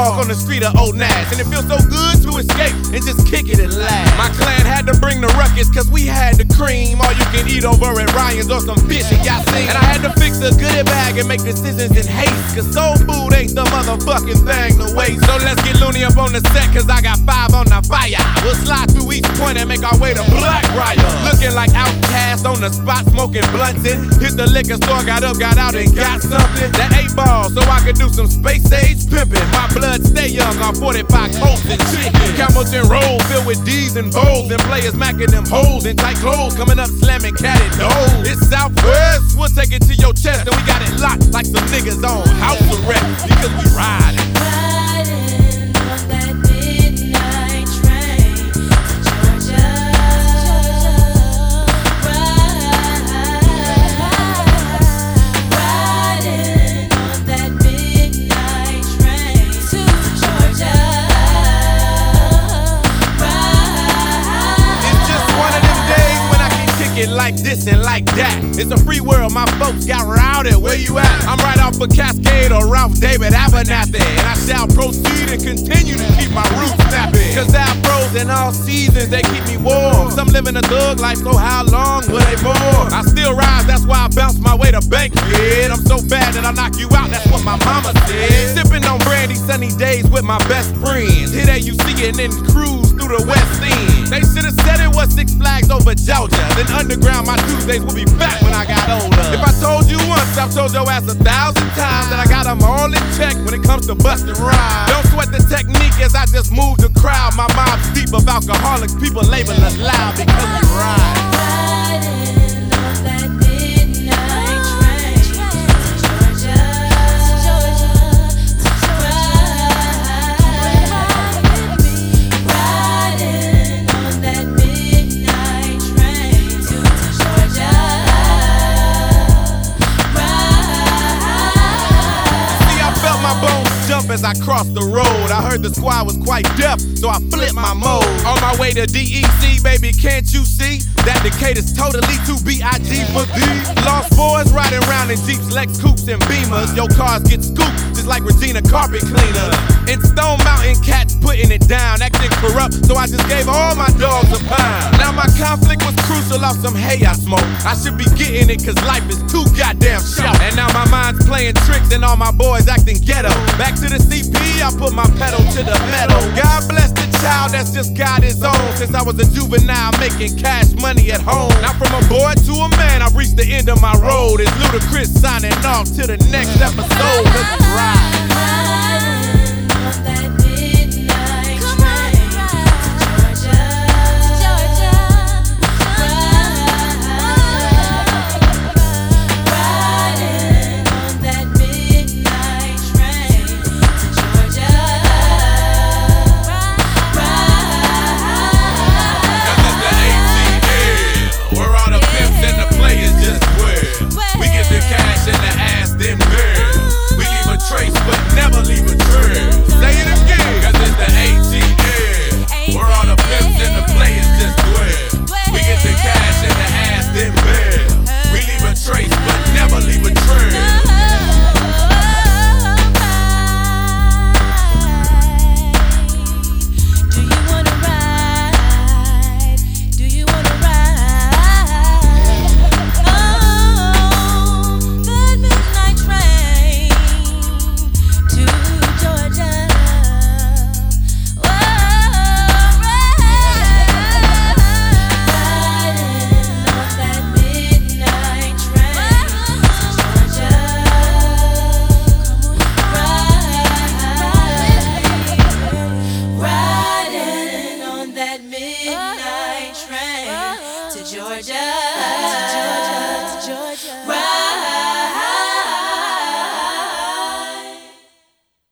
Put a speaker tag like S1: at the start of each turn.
S1: dog on the street of Old Nash, and it feels so good to escape and just kick it and laugh. My clan had to bring the ruckus, cause we had the cream. All you can eat over at Ryan's or some fish and y'all seen. And I had to fix a goodie bag and make decisions in haste, cause soul food ain't the motherfucking thing to waste. So let's get loony up on the set, cause I got 5 on the fire. We'll slide through each point and make our way to Blackbriar. Looking like Outcast on the spot, smoking blunts and hit the liquor store, got up, got out and got something. That 8 ball, so I could do some space age pimping. My blood stay young on 45 Colts and chicken. Campbellton Roll filled with D's and Bowls, and players macking them holes in tight clothes, coming up slamming catty doors. It's Southwest, we'll take it to your chest, and we got it locked like some niggas on house arrest, because we riding.
S2: Riding on that midnight train to Georgia. Riding on that midnight train to Georgia.
S1: It's just one of them days when I can kick it like this and like that. It's a free world, my folks got routed. Where you at? I'm right off of Cascade or Ralph David Abernathy, and I shall proceed and continue to keep my roots snappy. Cause afros in all seasons, they keep me warm. Some living a thug life, so how long will they bore? I still rise, that's why I bounce my way to Bankhead. I'm so bad that I knock you out, that's what my mama said. Sipping on brandy, sunny days with my best friends. Hit AUC and then cruise through the West End. They should've said it was Six Flags over Georgia. Then underground, my Tuesdays will be back when I got older. If I told you once, I've told your ass 1,000 times that I got them all in check when it comes to busting rhymes. Don't sweat the technique as I just move the crowd. My mob's deep of alcoholics, people label us loud because we ride.
S2: Riding on that midnight train to Georgia. Riding on that midnight train to Georgia.
S1: See, I felt my bones jump as I crossed the road. I heard the squad was quite deaf, so I flipped my mode. On my way to DEC, baby, can't you see that Decatur's totally too B.I.G. for these lost boys riding around in Jeeps, Lex Coupes, and Beamers. Your cars get scooped just like Regina carpet cleaners. In Stone Mountain, cats putting it down, acting corrupt, so I just gave all my dogs a pound. Now my conflict was crucial off some hay I smoke. I should be getting it cause life is too goddamn short. And now my mind's playing tricks and all my boys acting ghetto. Back to the CP, I put my pedal to the metal. God bless the child that's just got his own. Since I was a juvenile making cash money at home. Now from a boy to a man, I've reached the end of my road. It's Ludacris signing off to the next episode. Let's ride.
S2: Riding on that midnight train to Georgia. Riding on that midnight train to Georgia.
S1: Cause it's the ATL, where all the pimps and the players just dwell. We get the cash and the ass, then girl. We leave a trace, but never leave a trail. Say it again, cause it's the ATL, where all the pimps and the players just dwell. We get the cash and the ass, then girl. We leave a trace, but never leave a trail.
S2: Do you wanna ride? Do you wanna ride? Oh, that midnight train to Georgia. Riding on that midnight train to Georgia. Riding on that midnight train to Georgia.